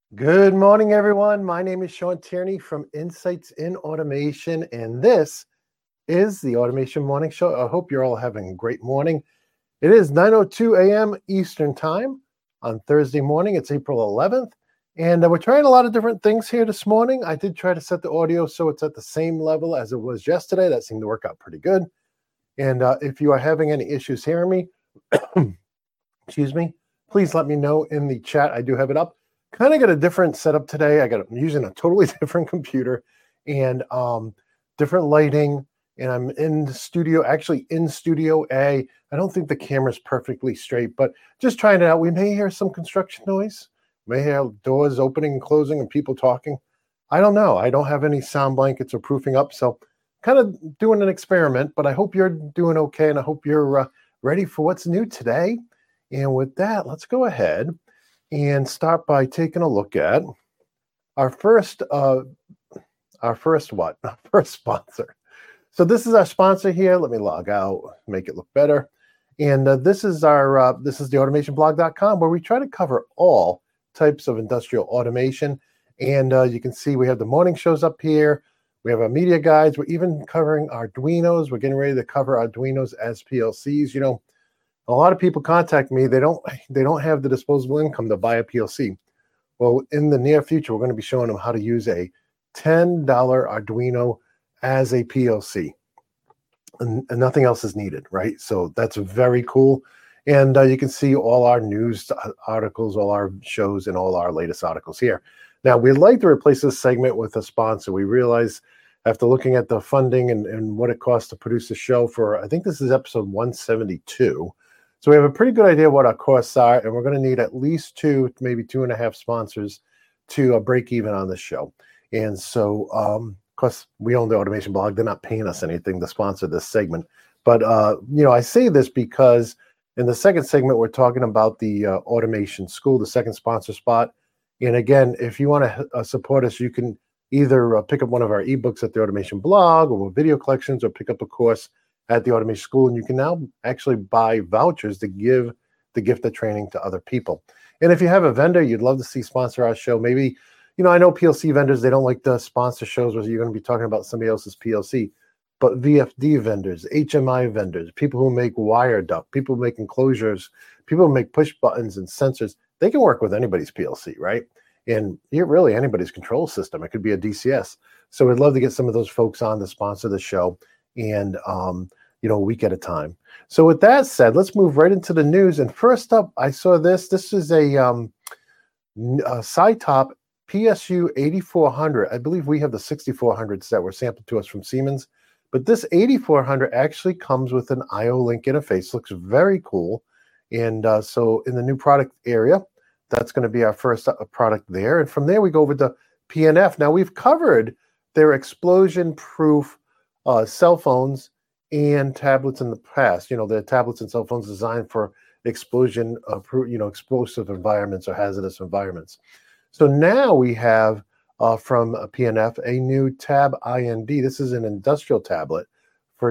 Good morning, everyone. My name is Sean Tierney from Insights in Automation, and this is the Automation Morning Show. I hope you're all having a great morning. It is 9:02 a.m. Eastern Time on Thursday morning. It's April 11th, and we're trying a lot of different things here this morning. I did try to set the audio so it's at the same level as it was yesterday. That seemed to work out pretty good. And if you are having any issues hearing me, excuse me, please let me know in the chat. I do have it up. Kind of got a different setup today. I'm using a totally different computer and different lighting. And I'm in studio A. I don't think the camera's perfectly straight, but just trying it out. We may hear some construction noise. We may hear doors opening and closing and people talking. I don't know. I don't have any sound blankets or proofing up. So kind of doing an experiment, but I hope you're doing okay. And I hope you're ready for what's new today. And with that, let's go ahead and start by taking a look at our first sponsor. So this is our sponsor here. Let me log out, make it look better. And this is the automationblog.com, where we try to cover all types of industrial automation. And you can see we have the morning shows up here. We have our media guides. We're even covering Arduinos. We're getting ready to cover Arduinos as PLCs. You know, a lot of people contact me. They don't have the disposable income to buy a PLC. Well, in the near future, we're going to be showing them how to use a $10 Arduino as a PLC, and nothing else is needed, right? So that's very cool. And you can see all our news articles, all our shows, and all our latest articles here. Now, we'd like to replace this segment with a sponsor. We realize after looking at the funding and what it costs to produce the show for, I think this is episode 172. So we have a pretty good idea what our costs are, and we're going to need at least two, maybe 2.5 sponsors to break even on this show. And so, of course, we own the Automation Blog. They're not paying us anything to sponsor this segment. But, I say this because in the second segment, we're talking about the Automation School, the second sponsor spot. And again, if you want to support us, you can either pick up one of our ebooks at the Automation Blog or video collections, or pick up a course at the Automation School, and you can now actually buy vouchers to give the gift of training to other people. And if you have a vendor you'd love to see sponsor our show, maybe, I know PLC vendors, they don't like to sponsor shows where you're going to be talking about somebody else's PLC, but VFD vendors, HMI vendors, people who make wire duct, people who make enclosures, people who make push buttons and sensors, they can work with anybody's PLC, right? And really anybody's control system. It could be a DCS. So we'd love to get some of those folks on to sponsor the show, and a week at a time. So with that said, let's move right into the news. And first up, I saw this. This is a SciTop PSU 8400. I believe we have the 6400s that were sampled to us from Siemens, but this 8400 actually comes with an IO-Link interface. Looks very cool. And so in the new product area, that's going to be our first product there. And from there, we go over to PNF. Now, we've covered their explosion-proof cell phones and tablets in the past. The tablets and cell phones designed for explosive environments or hazardous environments. So now we have from PNF a new Tab IND. This is an industrial tablet for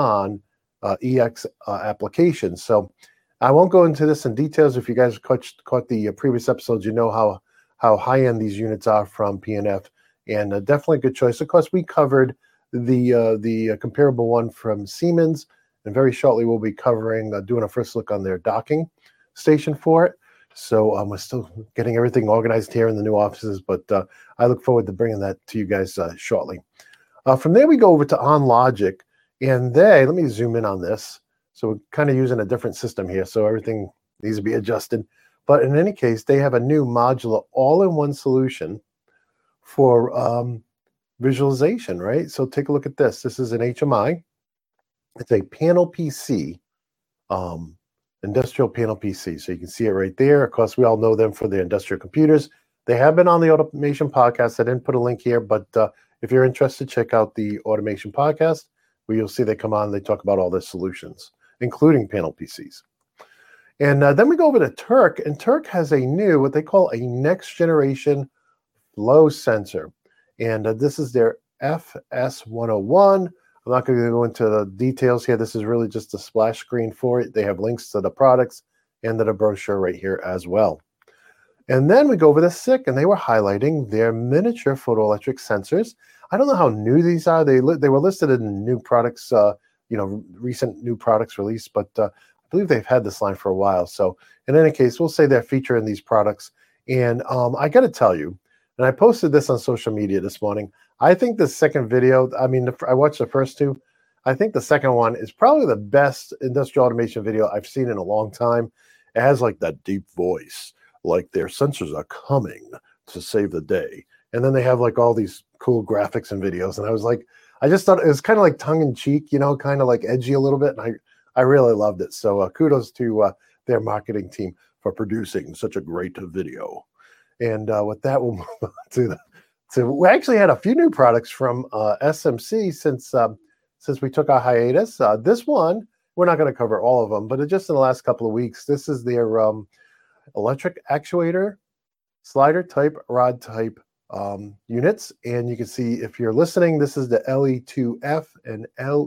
non-EX applications. So I won't go into this in details. If you guys caught the previous episodes, you know how high-end these units are from PNF, and definitely a good choice. Of course, we covered the comparable one from Siemens, and very shortly we'll be covering doing a first look on their docking station for it. So we're still getting everything organized here in the new offices, but I look forward to bringing that to you guys shortly. From there we go over to OnLogic, and let me zoom in on this. So we're kind of using a different system here, so everything needs to be adjusted. But in any case, they have a new modular all-in-one solution for visualization, right? So take a look at this. This is an HMI. It's a panel PC, industrial panel PC. So you can see it right there. Of course, we all know them for their industrial computers. They have been on the Automation Podcast. I didn't put a link here, but if you're interested, check out the Automation Podcast, where you'll see they come on and they talk about all their solutions, including panel PCs. And then we go over to Turk, and Turk has a new, what they call a next generation flow sensor. And this is their FS101. I'm not going to go into the details here. This is really just a splash screen for it. They have links to the products and to the brochure right here as well. And then we go over to SICK, and they were highlighting their miniature photoelectric sensors. I don't know how new these are. They were listed in new products, recent new products released, but I believe they've had this line for a while. So in any case, we'll say they're featuring these products. And I got to tell you, and I posted this on social media this morning, I think the second video, I watched the first two. I think the second one is probably the best industrial automation video I've seen in a long time. It has like that deep voice, like their sensors are coming to save the day. And then they have like all these cool graphics and videos. And I was like, I just thought it was kind of like tongue in cheek, kind of like edgy a little bit. And I really loved it. So kudos to their marketing team for producing such a great video. And with that, we'll move on we actually had a few new products from SMC since we took our hiatus. This one, we're not going to cover all of them, but just in the last couple of weeks, this is their electric actuator, slider type, rod type units. And you can see, if you're listening, this is the LE2F and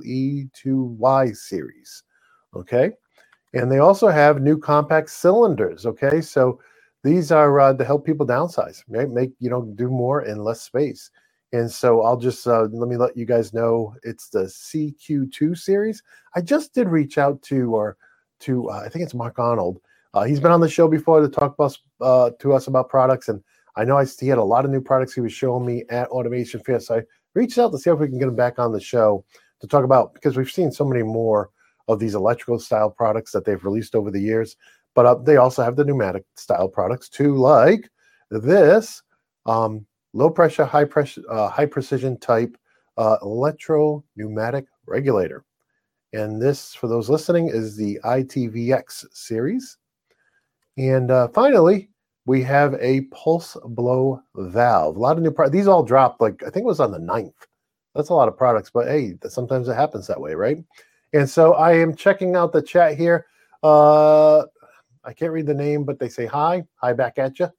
LE2Y series. Okay. And they also have new compact cylinders. Okay. So these are to help people downsize, make do more in less space. And so I'll just let you guys know it's the CQ2 series. I just did reach out to I think it's Mark Arnold. He's been on the show before to talk to us about products, and I know he had a lot of new products he was showing me at Automation Fair. So I reached out to see if we can get him back on the show to talk about, because we've seen so many more of these electrical style products that they've released over the years. But they also have the pneumatic style products too, like this low pressure, high precision type electro pneumatic regulator. And this, for those listening, is the ITVX series. And finally, we have a pulse blow valve. A lot of new products. These all dropped, I think it was on the 9th. That's a lot of products, but hey, sometimes it happens that way, right? And so I am checking out the chat here. I can't read the name, but they say hi back at you.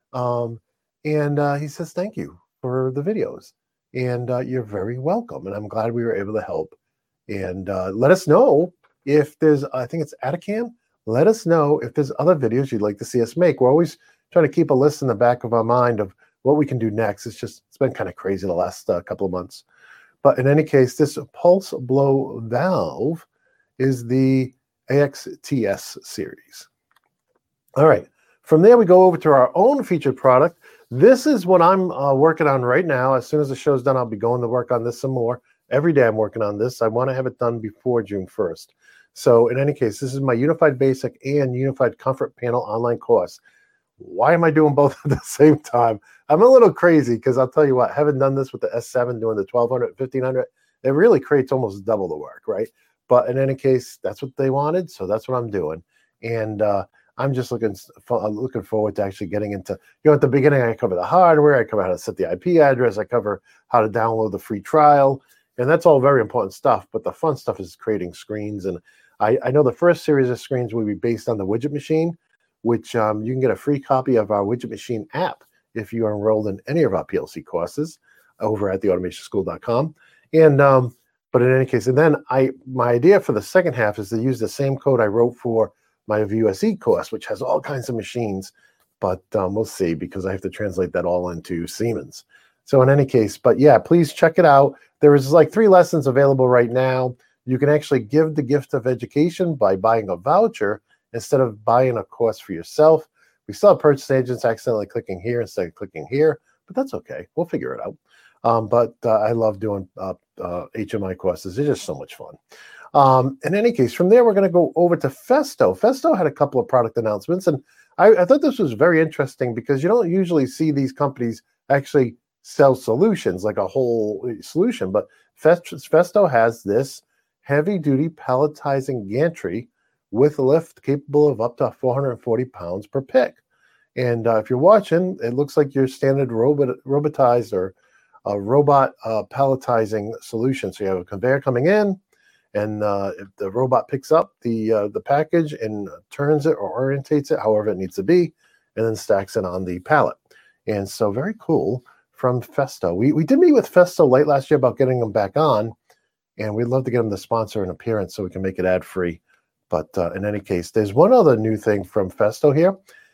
And he says, thank you for the videos. And you're very welcome. And I'm glad we were able to help. And let us know if there's, I think it's Atacam. Let us know if there's other videos you'd like to see us make. We're always trying to keep a list in the back of our mind of what we can do next. It's been kind of crazy the last couple of months. But in any case, this pulse blow valve is the AXTS series. All right. From there, we go over to our own featured product. This is what I'm working on right now. As soon as the show's done, I'll be going to work on this some more. Every day I'm working on this. I want to have it done before June 1st. So in any case, this is my Unified Basic and Unified Comfort Panel online course. Why am I doing both at the same time? I'm a little crazy because I'll tell you what, having done this with the S7, doing the 1200, 1500, it really creates almost double the work, right? But in any case, that's what they wanted. So that's what I'm doing. And I'm just looking forward to actually getting into, at the beginning, I cover the hardware, I cover how to set the IP address, I cover how to download the free trial, and that's all very important stuff. But the fun stuff is creating screens. And I know the first series of screens will be based on the Widget Machine, which you can get a free copy of our Widget Machine app if you are enrolled in any of our PLC courses over at theautomationschool.com. And but in any case, and then my idea for the second half is to use the same code I wrote for my VUSE course, which has all kinds of machines, but we'll see, because I have to translate that all into Siemens. So in any case, but yeah, please check it out. There is 3 lessons available right now. You can actually give the gift of education by buying a voucher instead of buying a course for yourself. We still have purchase agents accidentally clicking here instead of clicking here, but that's okay. We'll figure it out. But I love doing HMI courses. They're just so much fun. In any case, from there, we're going to go over to Festo. Festo had a couple of product announcements, and I thought this was very interesting because you don't usually see these companies actually sell solutions, like a whole solution. But Festo has this heavy-duty palletizing gantry with a lift capable of up to 440 pounds per pick. And if you're watching, it looks like your standard robotized or a robot palletizing solution. So you have a conveyor coming in, and if the robot picks up the package and turns it or orientates it however it needs to be, and then stacks it on the pallet. And so very cool from Festo. We did meet with Festo late last year about getting them back on, and we'd love to get them to sponsor an appearance so we can make it ad-free. But in any case, there's one other new thing from Festo here,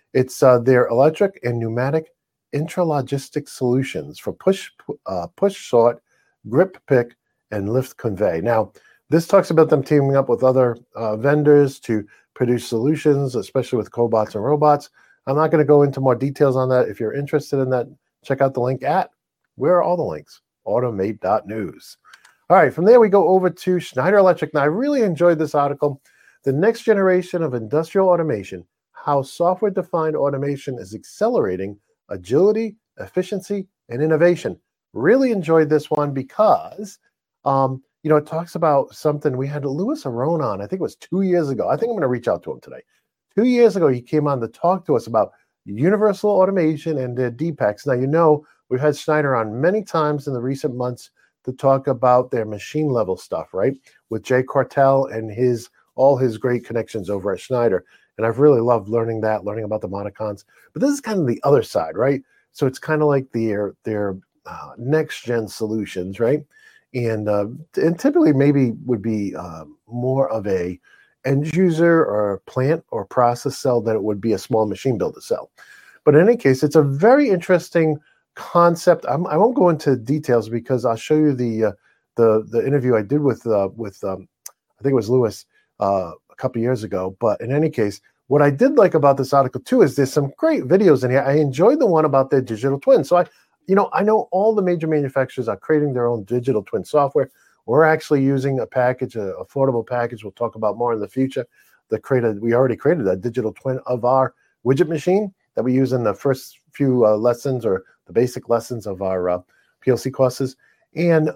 It's their electric and pneumatic intralogistic solutions for push sort, grip pick, and lift convey. Now, this talks about them teaming up with other vendors to produce solutions, especially with cobots and robots. I'm not going to go into more details on that. If you're interested in that, check out the link at, where are all the links? Automate.news. All right, from there we go over to Schneider Electric. Now, I really enjoyed this article, The Next Generation of Industrial Automation, How Software-Defined Automation is Accelerating Agility, Efficiency, and Innovation. Really enjoyed this one because, it talks about something. We had Louis Aron on, I think it was 2 years ago. I think I'm going to reach out to him today. 2 years ago, he came on to talk to us about universal automation and their DPACs. Now, we've had Schneider on many times in the recent months to talk about their machine level stuff, right? With Jay Cortell and all his great connections over at Schneider. And I've really loved learning about the Monicons. But this is kind of the other side, right? So it's kind of like their next gen solutions, right? And typically maybe would be more of a end user or plant or process cell than it would be a small machine builder cell. But in any case, it's a very interesting concept. I won't go into details because I'll show you the interview I did with I think it was Louis a couple years ago. But in any case, what I did like about this article too is there's some great videos in here. I enjoyed the one about their digital twin. So I know all the major manufacturers are creating their own digital twin software. We're actually using a package, an affordable package we'll talk about more in the future. We already created a digital twin of our widget machine that we use in the first few lessons or the basic lessons of our PLC courses and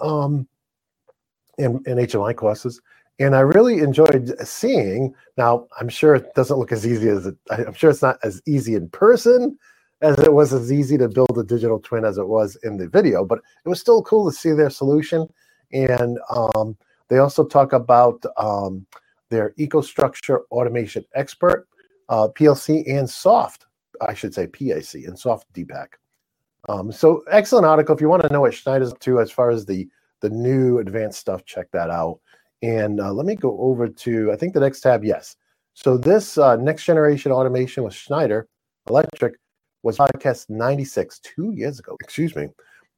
HMI courses. And I really enjoyed seeing. Now, I'm sure it doesn't look as easy I'm sure it's not as easy in person as it was as easy to build a digital twin as it was in the video, but it was still cool to see their solution. And they also talk about their EcoStruxure Automation Expert, PLC and soft, I should say PAC and soft DPAC. So excellent article. If you want to know what Schneider's up to as far as the new advanced stuff, check that out. And let me go over to, I think the next tab, yes. So this next generation automation with Schneider Electric was podcast 96, 2 years ago, excuse me.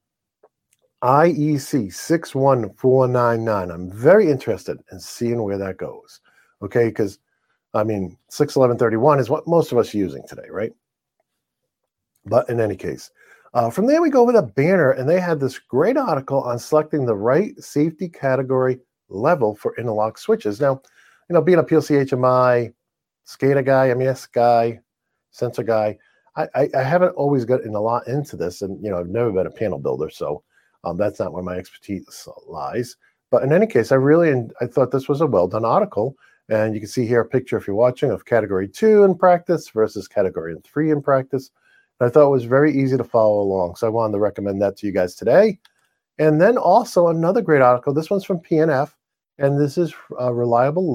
IEC 61499. I'm very interested in seeing where that goes. Okay, because 61131 is what most of us are using today, right? But in any case, from there we go over the banner, and they had this great article on selecting the right safety category level for interlock switches. Now, being a PLC HMI, SCADA guy, MES guy, sensor guy, I haven't always gotten a lot into this, and I've never been a panel builder, so that's not where my expertise lies. But in any case, I thought this was a well-done article, and you can see here a picture, if you're watching, of Category 2 in practice versus Category 3 in practice. And I thought it was very easy to follow along, so I wanted to recommend that to you guys today. And then also another great article. This one's from PNF, and this is reliable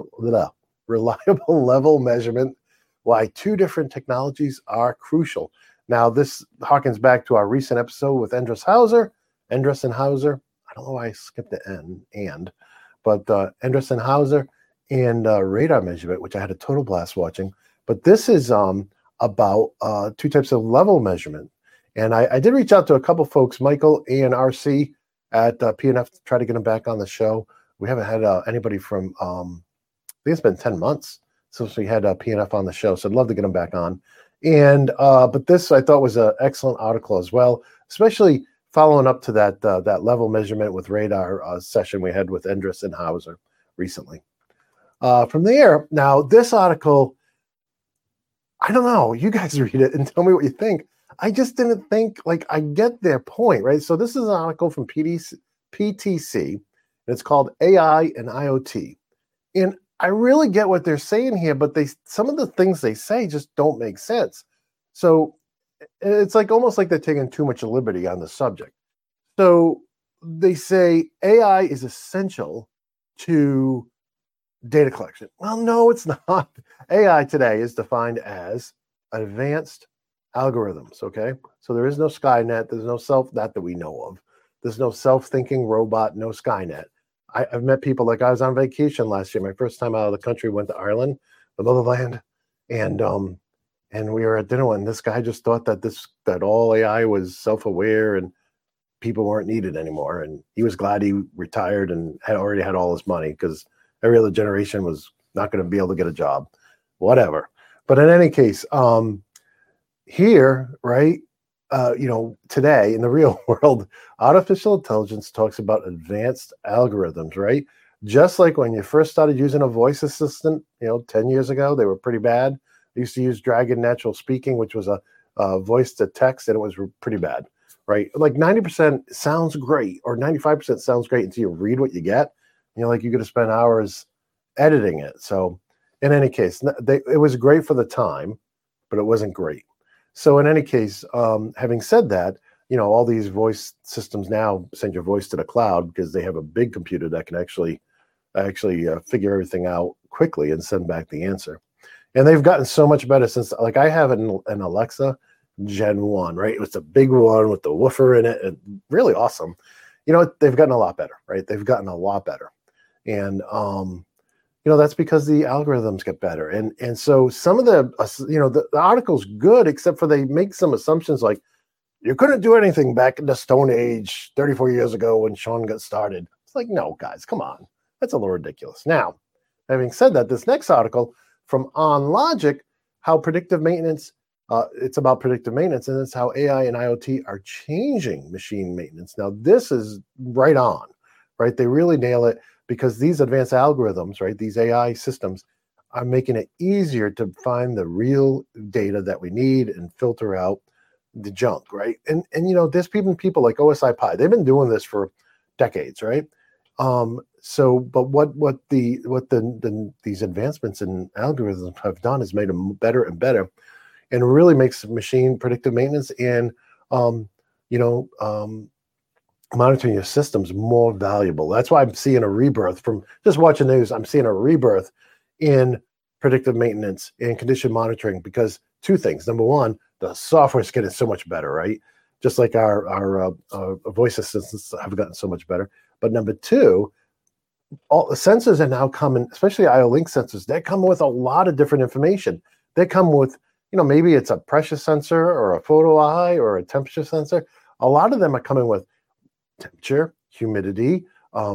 level measurement. Why two different technologies are crucial. Now, this harkens back to our recent episode with Endres and Hauser. I don't know why I skipped the but Endres and Hauser and radar measurement, which I had a total blast watching. But this is about two types of level measurement. And I did reach out to a couple folks, Michael and RC at PNF, to try to get them back on the show. We haven't had anybody from, I think it's been 10 months since we had PNF on the show, so I'd love to get them back on. And but this I thought was an excellent article as well, especially following up to that level measurement with radar session we had with Endres and Hauser recently. From there, now this article, I don't know, you guys read it and tell me what you think. I just didn't think, I get their point, right? So this is an article from PTC, and it's called AI and IoT. And I really get what they're saying here, but some of the things they say just don't make sense. So it's almost like they're taking too much liberty on the subject. So they say AI is essential to data collection. Well, no, it's not. AI today is defined as advanced algorithms, okay? So there is no Skynet. There's no that we know of. There's no self-thinking robot, no Skynet. I've met people, I was on vacation last year. My first time out of the country, went to Ireland, the motherland, and and we were at dinner, and this guy just thought that all AI was self-aware and people weren't needed anymore. And he was glad he retired and had already had all his money, because every other generation was not going to be able to get a job, whatever. But in any case, here, right, today in the real world, artificial intelligence talks about advanced algorithms, right? Just like when you first started using a voice assistant, 10 years ago, they were pretty bad. I used to use Dragon Natural Speaking, which was a voice to text, and it was pretty bad, right? Like 90% sounds great, or 95% sounds great until you read what you get. You're going to spend hours editing it. So in any case, it was great for the time, but it wasn't great. So in any case, having said that, all these voice systems now send your voice to the cloud because they have a big computer that can actually figure everything out quickly and send back the answer. And they've gotten so much better since, like, I have an Alexa Gen 1, right? It was a big one with the woofer in it, and really awesome. They've gotten a lot better, right? They've gotten a lot better. And, that's because the algorithms get better. And so some of the article's good, except for they make some assumptions like, you couldn't do anything back in the Stone Age 34 years ago when Sean got started. It's like, no, guys, come on. That's a little ridiculous. Now, having said that, this next article from OnLogic, how predictive maintenance, it's about predictive maintenance, and it's how AI and IoT are changing machine maintenance. Now, this is right on, right? They really nail it, because these advanced algorithms, right, these AI systems are making it easier to find the real data that we need and filter out the junk, right? And there's people like OSI Pi. They've been doing this for decades, right? But what these advancements in algorithms have done is made them better and better, and really makes machine predictive maintenance and monitoring your systems more valuable. That's why I'm seeing a rebirth from just watching news. I'm seeing a rebirth in predictive maintenance and condition monitoring, because two things. Number one, the software is getting so much better, right? Just like our voice assistants have gotten so much better. But number two, all the sensors are now coming, especially IO-Link sensors. They're coming with a lot of different information. They come with, maybe it's a pressure sensor or a photo eye or a temperature sensor. A lot of them are coming with temperature, humidity,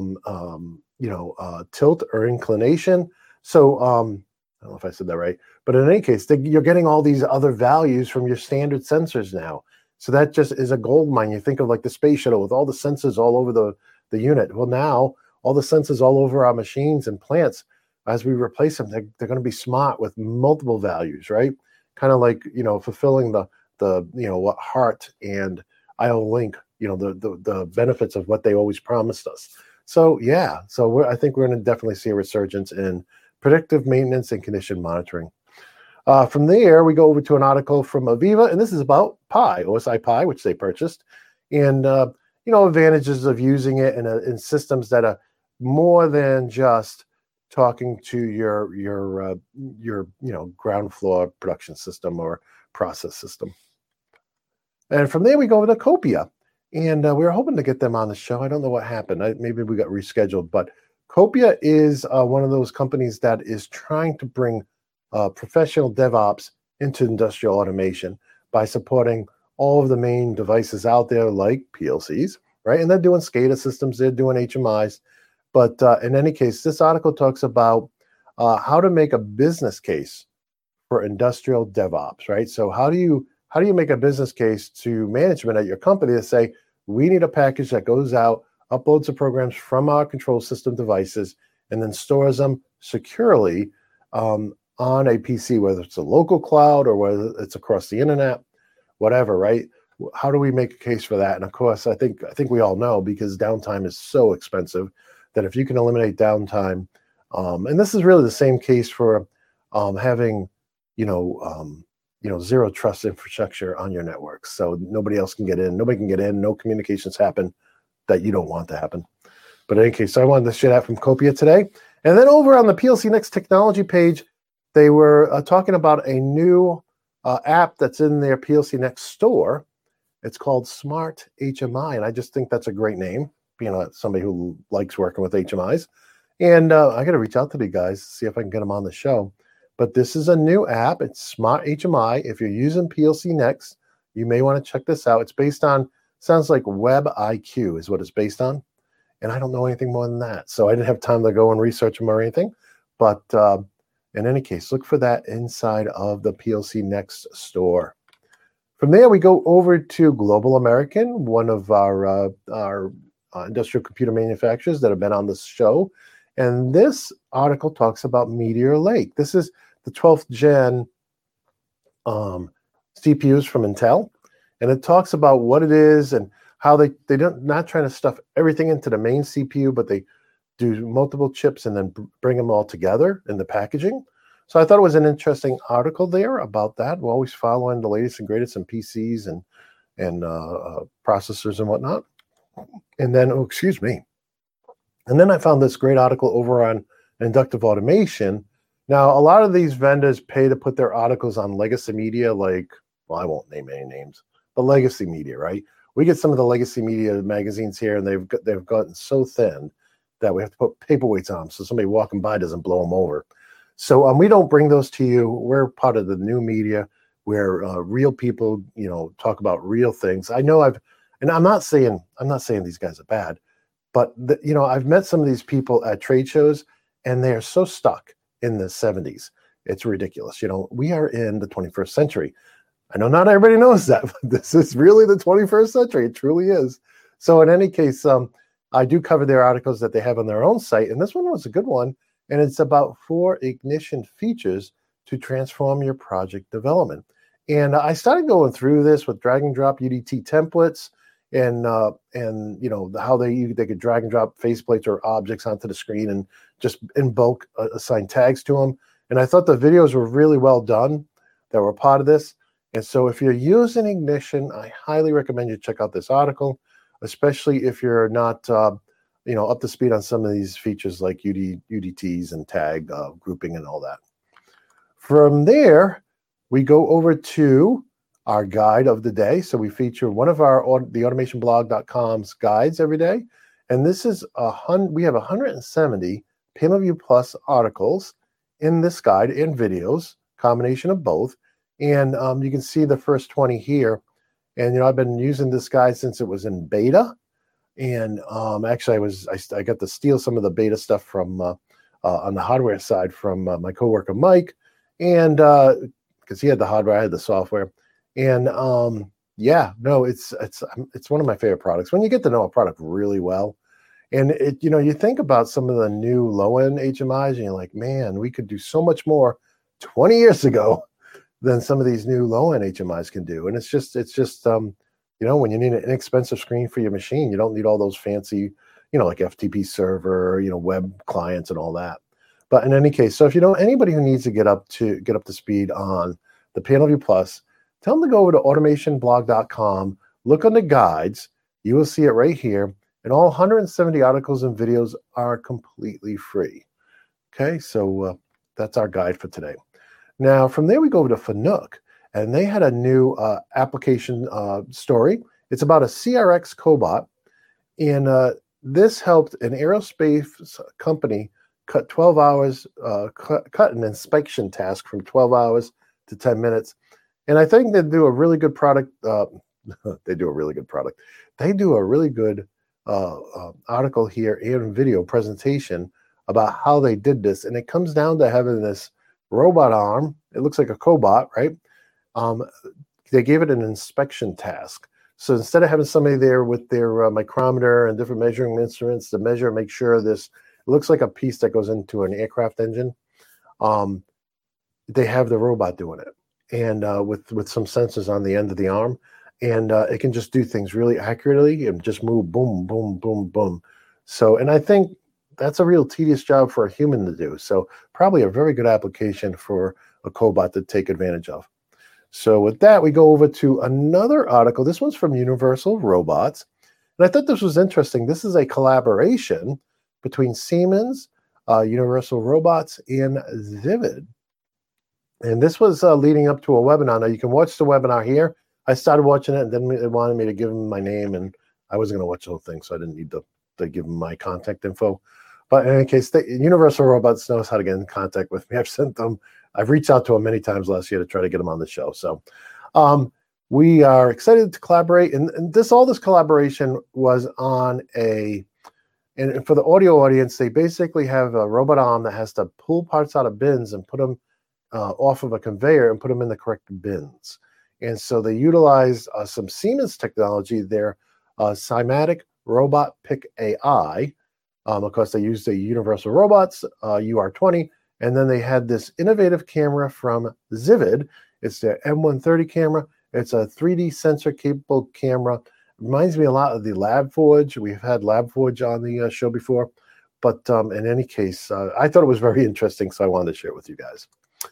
tilt or inclination. So I don't know if I said that right, but in any case, you're getting all these other values from your standard sensors now. So that just is a gold mine. You think of like the space shuttle with all the sensors all over the unit. Well, now all the sensors all over our machines and plants, as we replace them, they're going to be smart with multiple values, right? Kind of like, fulfilling the what HART and IO-Link, the benefits of what they always promised us. So yeah, I think we're going to definitely see a resurgence in predictive maintenance and condition monitoring. From there, we go over to an article from Aviva, and this is about Pi, OSI Pi, which they purchased, and advantages of using it in systems that are more than just talking to your ground floor production system or process system. And from there, we go over to Copia. And we were hoping to get them on the show. I don't know what happened. Maybe we got rescheduled. But Copia is one of those companies that is trying to bring professional DevOps into industrial automation by supporting all of the main devices out there, like PLCs, right? And they're doing SCADA systems. They're doing HMIs. But in any case, this article talks about how to make a business case for industrial DevOps, right? So how do you make a business case to management at your company to say, we need a package that goes out, uploads the programs from our control system devices, and then stores them securely on a PC, whether it's a local cloud or whether it's across the internet, whatever, right? How do we make a case for that? And of course, I think we all know, because downtime is so expensive, that if you can eliminate downtime, and this is really the same case for having, zero trust infrastructure on your network. So nobody else can get in. Nobody can get in. No communications happen that you don't want to happen. But in any case, so I wanted to share that from Copia today. And then over on the PLC Next technology page, they were talking about a new app that's in their PLC Next store. It's called Smart HMI. And I just think that's a great name, being somebody who likes working with HMIs. And I got to reach out to the guys, see if I can get them on the show. but this is a new app. It's Smart HMI. If you're using PLC Next, you may want to check this out. It's based on, sounds like WebIQ is what it's based on. And I don't know anything more than that. So I didn't have time to go and research them or anything. But in any case, look for that inside of the PLC Next store. From there, we go over to Global American, one of our industrial computer manufacturers that have been on this show. And this article talks about Meteor Lake. This is the 12th gen CPUs from Intel. And it talks about what it is and how they don't, not trying to stuff everything into the main CPU, but they do multiple chips and then bring them all together in the packaging. So I thought it was an interesting article there about that. We're always following the latest and greatest in PCs and processors and whatnot. And then, oh, excuse me. And then I found this great article over on inductive automation. Now, a lot of these vendors pay to put their articles on legacy media, like, well, I won't name any names, but legacy media, right? We get some of the legacy media magazines here, and they've gotten so thin that we have to put paperweights on them so somebody walking by doesn't blow them over. So we don't bring those to you. We're part of the new media where real people, talk about real things. I know I'm not saying these guys are bad, but I've met some of these people at trade shows, and they are so stuck in the 70s. It's ridiculous. We are in the 21st century. I know not everybody knows that, but this is really the 21st century. It truly is. So in any case, I do cover their articles that they have on their own site, and this one was a good one. And it's about 4 ignition features to transform your project development. And I started going through this with drag and drop UDT templates and how they could drag and drop faceplates or objects onto the screen and just in bulk assign tags to them. And I thought the videos were really well done that were part of this. And so if you're using Ignition, I highly recommend you check out this article, especially if you're not up to speed on some of these features like UDTs and tag grouping and all that. From there, we go over to our guide of the day. So we feature one of the automationblog.com's guides every day. And this is we have 170 PanelView Plus articles in this guide and videos, combination of both. And you can see the first 20 here. And I've been using this guide since it was in beta. And actually, I got to steal some of the beta stuff from on the hardware side from my coworker Mike, and because he had the hardware, I had the software, and it's one of my favorite products. When you get to know a product really well, and you think about some of the new low end HMIs, and you're like, man, we could do so much more 20 years ago than some of these new low end HMIs can do, and it's just. When you need an inexpensive screen for your machine, you don't need all those fancy, like FTP server, web clients and all that. But in any case, so if you know anybody who needs to get up to speed on the PanelView Plus, tell them to go over to automationblog.com, look on the guides. You will see it right here. And all 170 articles and videos are completely free. Okay, so that's our guide for today. Now, from there, we go over to Fanuc. And they had a new application story. It's about a CRX cobot. And this helped an aerospace company cut 12 hours, cut an inspection task from 12 hours to 10 minutes. And I think they do a really good product. They do a really good product. They do a really good article here and video presentation about how they did this. And it comes down to having this robot arm. It looks like a cobot, right? They gave it an inspection task. So instead of having somebody there with their micrometer and different measuring instruments to measure, make sure this, it looks like a piece that goes into an aircraft engine. They have the robot doing it, and with some sensors on the end of the arm, and it can just do things really accurately and just move boom, boom, boom, boom. So, and I think that's a real tedious job for a human to do. So probably a very good application for a cobot to take advantage of. So with that, we go over to another article. This one's from Universal Robots. And I thought this was interesting. This is a collaboration between Siemens, Universal Robots, and Vivid. And this was leading up to a webinar. Now, you can watch the webinar here. I started watching it, and then it wanted me to give them my name, and I wasn't going to watch the whole thing, so I didn't need to give them my contact info. But in any case, Universal Robots knows how to get in contact with me. I've sent them I've reached out to him many times last year to try to get him on the show. So we are excited to collaborate. And all this collaboration was on and for the audio audience, they basically have a robot arm that has to pull parts out of bins and put them off of a conveyor and put them in the correct bins. And so they utilize some Siemens technology, their Cymatic Robot Pick AI. Of course, they used the Universal Robots UR20, and then they had this innovative camera from Zivid. It's their M130 camera. It's a 3D sensor capable camera. Reminds me a lot of the LabForge. We've had LabForge on the show before, but in any case, I thought it was very interesting, so I wanted to share it with you guys.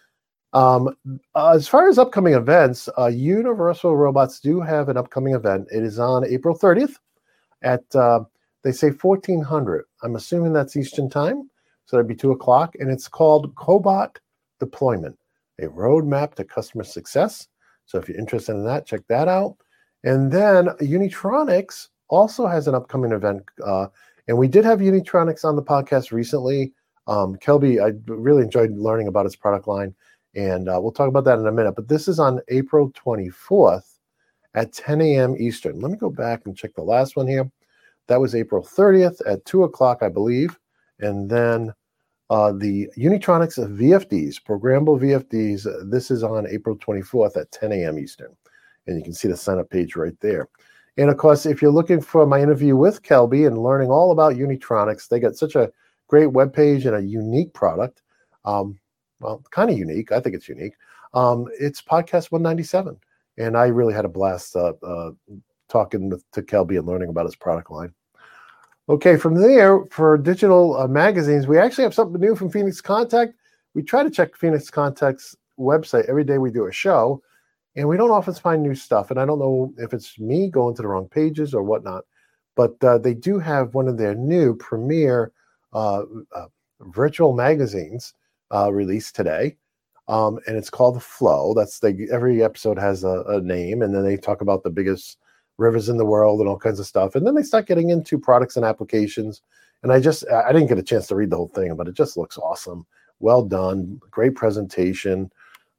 As far as upcoming events, Universal Robots do have an upcoming event. It is on April 30th at, they say 1400. I'm assuming that's Eastern time, so that'd be 2 o'clock, and it's called Cobot Deployment, a roadmap to customer success. So if you're interested in that, check that out. And then Unitronics also has an upcoming event, and we did have Unitronics on the podcast recently. Kelby, I really enjoyed learning about its product line, and we'll talk about that in a minute. But this is on April 24th at 10 a.m. Eastern. Let me go back and check the last one here. That was April 30th at 2 o'clock, I believe. And then the Unitronics VFDs, programmable VFDs, this is on April 24th at 10 a.m. Eastern. And you can see the sign-up page right there. And, of course, if you're looking for my interview with Kelby and learning all about Unitronics, they got such a great webpage and a unique product. Well, kind of unique. I think it's unique. It's podcast 197. And I really had a blast talking to Kelby and learning about his product line. Okay, from there, for digital magazines, we actually have something new from Phoenix Contact. We try to check Phoenix Contact's website every day we do a show, and we don't often find new stuff. And I don't know if it's me going to the wrong pages or whatnot, but they do have one of their new premier virtual magazines released today, and it's called The Flow. Every episode has a name, and then they talk about the biggest rivers in the world and all kinds of stuff. And then they start getting into products and applications. And I didn't get a chance to read the whole thing, but it just looks awesome. Well done. Great presentation.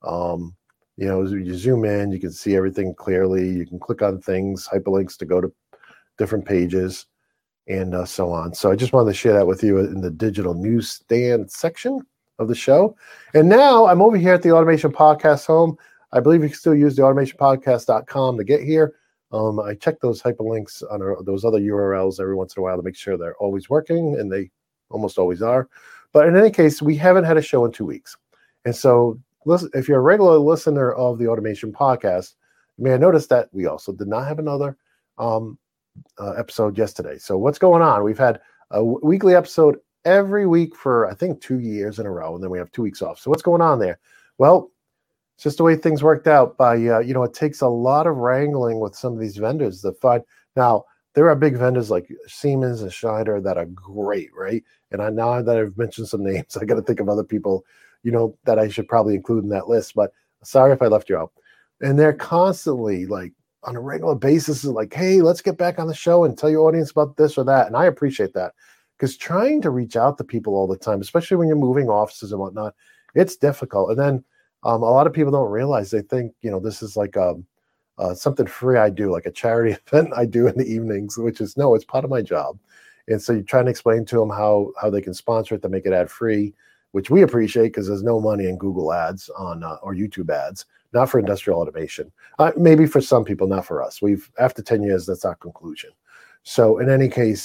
You zoom in, you can see everything clearly. You can click on things, hyperlinks to go to different pages and so on. So I just wanted to share that with you in the digital newsstand section of the show. And now I'm over here at the Automation Podcast home. I believe you can still use the automationpodcast.com to get here. I check those hyperlinks on those other URLs every once in a while to make sure they're always working, and they almost always are. But in any case, we haven't had a show in 2 weeks. And so listen, if you're a regular listener of the Automation Podcast, you may have noticed that we also did not have another episode yesterday. So what's going on? We've had a weekly episode every week for, I think, 2 years in a row, and then we have 2 weeks off. So what's going on there? Well, it's just the way things worked out by, it takes a lot of wrangling with some of these vendors to find. Now, there are big vendors like Siemens and Schneider that are great, right? And now that I've mentioned some names, I got to think of other people, that I should probably include in that list. But sorry if I left you out. And they're constantly, like, on a regular basis, like, hey, let's get back on the show and tell your audience about this or that. And I appreciate that, because trying to reach out to people all the time, especially when you're moving offices and whatnot, it's difficult. And then a lot of people don't realize, they think, this is like something free I do, like a charity event I do in the evenings, which is, no, it's part of my job. And so you're trying to explain to them how they can sponsor it to make it ad free, which we appreciate, because there's no money in Google ads or YouTube ads, not for industrial automation. Maybe for some people, not for us. After 10 years, that's our conclusion. So in any case,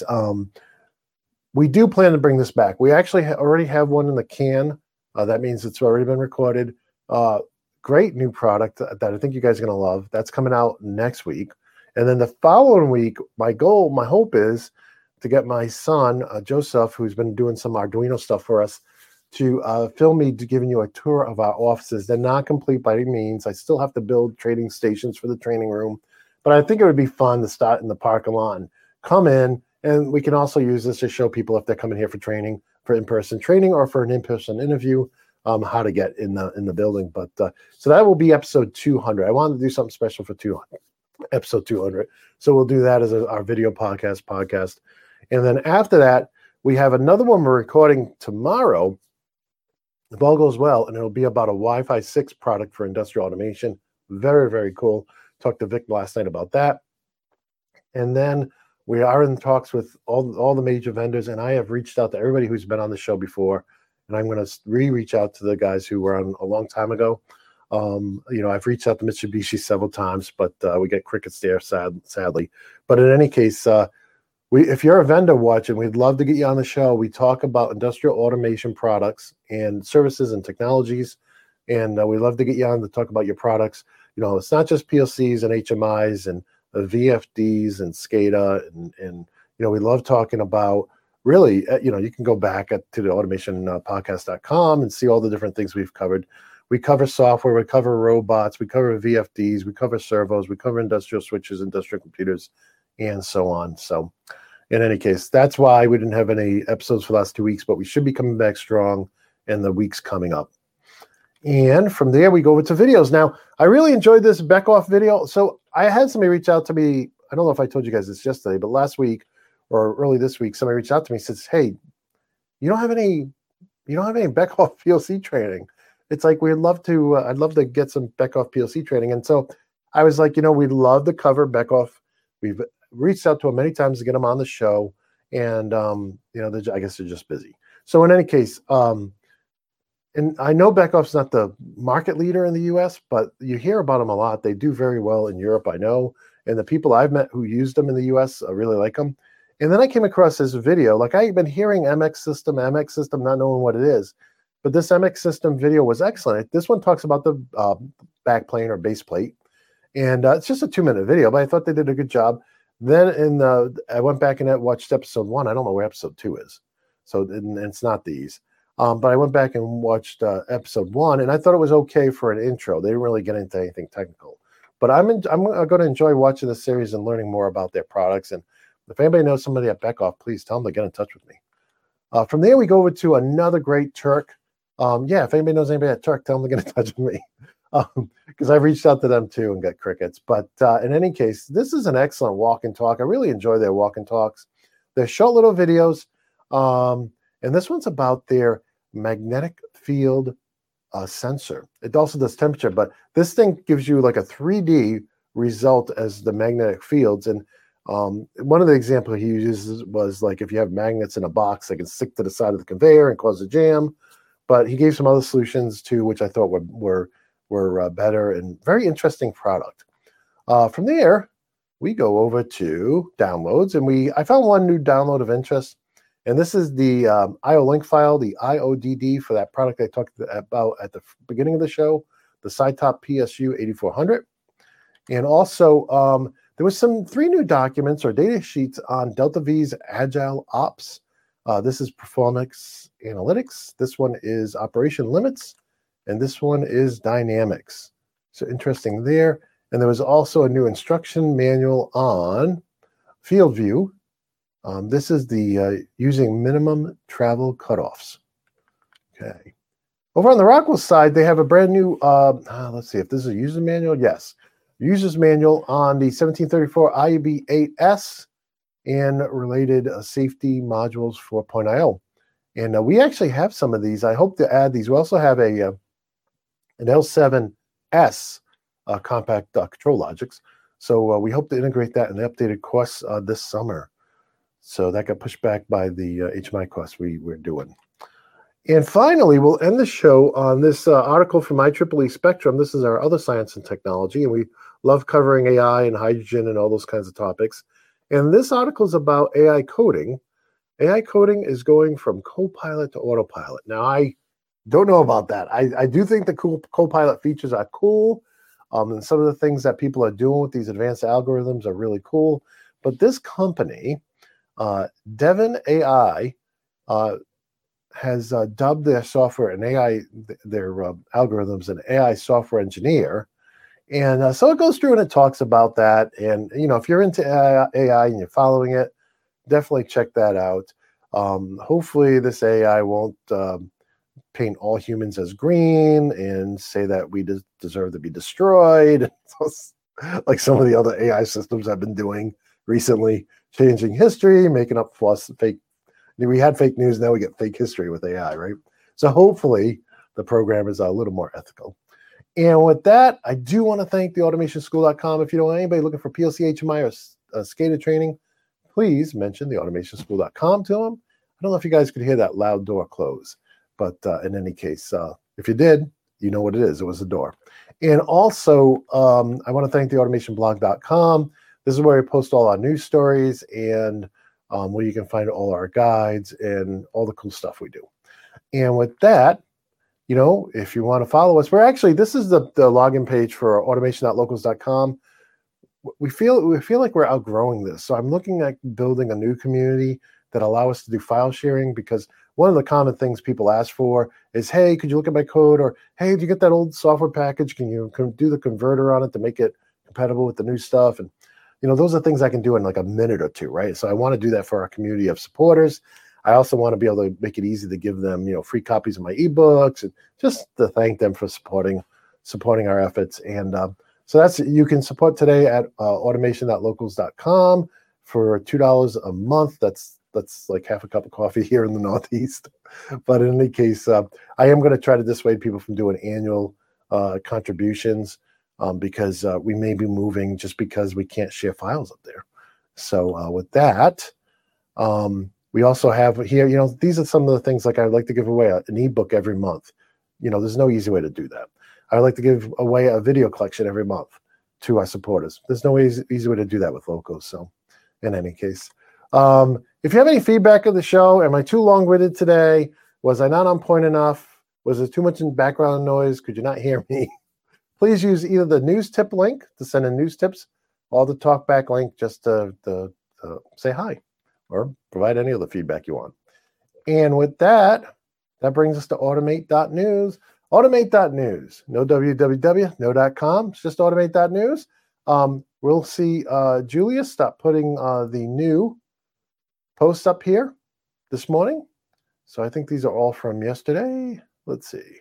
we do plan to bring this back. We actually already have one in the can. That means it's already been recorded. Great new product that I think you guys are going to love. That's coming out next week. And then the following week, my hope is to get my son, Joseph, who's been doing some Arduino stuff for us, to film me giving you a tour of our offices. They're not complete by any means. I still have to build trading stations for the training room. But I think it would be fun to start in the parking lot and come in. And we can also use this to show people, if they're coming here for training, for in-person training or for an in-person interview, how to get in the building. But so that will be episode 200. I wanted to do something special for episode 200. So we'll do that as our video podcast. And then after that, we have another one we're recording tomorrow. if all goes well, and it'll be about a Wi-Fi 6 product for industrial automation. Very, very cool. Talked to Vic last night about that. And then we are in talks with all the major vendors, and I have reached out to everybody who's been on the show before, and I'm going to reach out to the guys who were on a long time ago. I've reached out to Mitsubishi several times, but we get crickets there, sadly. But in any case, if you're a vendor watching, we'd love to get you on the show. We talk about industrial automation products and services and technologies, and we'd love to get you on to talk about your products. It's not just PLCs and HMIs and VFDs and SCADA, and we love talking about really, you can go back to the automationpodcast.com and see all the different things we've covered. We cover software, we cover robots, we cover VFDs, we cover servos, we cover industrial switches, industrial computers, and so on. So in any case, that's why we didn't have any episodes for the last 2 weeks, but we should be coming back strong in the weeks coming up. And from there, we go over to videos. Now, I really enjoyed this Beckhoff video. So I had somebody reach out to me. I don't know if I told you guys this yesterday, but last week or early this week, somebody reached out to me and says, "Hey, you don't have any Beckhoff PLC training." It's like I'd love to get some Beckhoff PLC training. And so I was like, we'd love to cover Beckhoff. We've reached out to him many times to get him on the show, and I guess they're just busy. So in any case, and I know Beckhoff's not the market leader in the U.S., but you hear about them a lot. They do very well in Europe, I know, and the people I've met who used them in the U.S. really like them. And then I came across this video. Like, I've been hearing MX system, not knowing what it is. But this MX system video was excellent. This one talks about the backplane or base plate. And it's just a 2-minute video, but I thought they did a good job. Then I went back and watched episode 1. I don't know where episode 2 is. So it's not these. But I went back and watched episode 1, and I thought it was okay for an intro. They didn't really get into anything technical. But I'm going to enjoy watching the series and learning more about their products. And if anybody knows somebody at Beckhoff, please tell them to get in touch with me. From there, we go over to another great Turk. If anybody knows anybody at Turk, tell them to get in touch with me. Because I've reached out to them too and got crickets. But in any case, this is an excellent walk and talk. I really enjoy their walk and talks. They're short little videos. And this one's about their magnetic field sensor. It also does temperature, but this thing gives you like a 3D result as the magnetic fields. And one of the examples he uses was like if you have magnets in a box, they can stick to the side of the conveyor and cause a jam. But he gave some other solutions too, which I thought were better and very interesting product. From there, we go over to downloads, and I found one new download of interest, and this is the IO link file, the IODD for that product I talked about at the beginning of the show, the SciTop PSU 8400. And also, there was 3 new documents or data sheets on DeltaV's Agile Ops. This is Performance Analytics. This one is Operation Limits. And this one is Dynamics. So interesting there. And there was also a new instruction manual on Field View. This is the using minimum travel cutoffs. Okay. Over on the Rockwell side, they have a brand new, let's see if this is a user manual. Yes. User's manual on the 1734 IEB8S and related safety modules 4.0. And we actually have some of these. I hope to add these. We also have an L7S compact control logics. So we hope to integrate that in the updated course this summer. So that got pushed back by the HMI course we're doing. And finally, we'll end the show on this article from IEEE Spectrum. This is our other science and technology, and we love covering AI and hydrogen and all those kinds of topics. And this article is about AI coding. AI coding is going from Copilot to autopilot. Now, I don't know about that. I do think the Copilot features are cool. And some of the things that people are doing with these advanced algorithms are really cool. But this company, Devon AI, has dubbed their software an AI, their algorithms an AI software engineer. And so it goes through and it talks about that. And, if you're into AI and you're following it, definitely check that out. Hopefully this AI won't paint all humans as green and say that we deserve to be destroyed. Like some of the other AI systems I've been doing recently, changing history, making up false, fake. We had fake news, now we get fake history with AI, right? So hopefully the program is a little more ethical. And with that, I do want to thank the automationschool.com. If you know anybody looking for PLC, HMI, or SCADA training, please mention the automationschool.com to them. I don't know if you guys could hear that loud door close, but in any case, if you did, you know what it is. It was a door. And also, I want to thank the automationblog.com. This is where we post all our news stories and where you can find all our guides and all the cool stuff we do. And with that, you know, if you want to follow us, this is the login page for automation.locals.com. We feel like we're outgrowing this. So I'm looking at building a new community that allow us to do file sharing, because one of the common things people ask for is, hey, could you look at my code? Or, hey, did you get that old software package? Can you do the converter on it to make it compatible with the new stuff? And, you know, those are things I can do in like a minute or two, right? So I want to do that for our community of supporters. I also want to be able to make it easy to give them, you know, free copies of my ebooks and just to thank them for supporting our efforts. And so you can support today at automation.locals.com for $2 a month. That's like half a cup of coffee here in the Northeast. But in any case, I am going to try to dissuade people from doing annual contributions because we may be moving just because we can't share files up there. So with that, we also have here, you know, these are some of the things, like I'd like to give away an ebook every month. You know, there's no easy way to do that. I'd like to give away a video collection every month to our supporters. There's no easy way to do that with Locals. So in any case, if you have any feedback of the show, am I too long-winded today? Was I not on point enough? Was there too much in background noise? Could you not hear me? Please use either the news tip link to send in news tips or the talkback link just to say hi or provide any other feedback you want. And with that brings us to automate.news. Automate.news. No www, no .com. It's just automate.news. We'll see Julius stop putting the new posts up here this morning. So I think these are all from yesterday. Let's see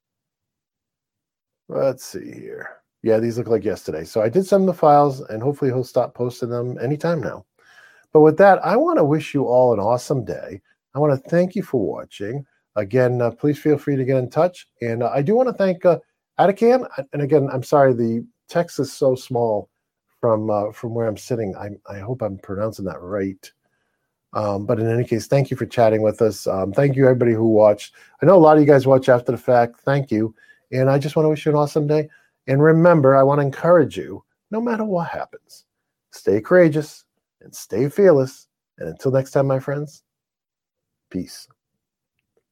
here. Yeah, these look like yesterday. So I did send the files, and hopefully he'll stop posting them anytime now. But with that, I want to wish you all an awesome day. I want to thank you for watching. Again, please feel free to get in touch. And I do want to thank Atacan. And again, I'm sorry, the text is so small from where I'm sitting. I hope I'm pronouncing that right. But in any case, thank you for chatting with us. Thank you, everybody who watched. I know a lot of you guys watch after the fact. Thank you. And I just want to wish you an awesome day. And remember, I want to encourage you, no matter what happens, stay courageous and stay fearless. And until next time, my friends, peace.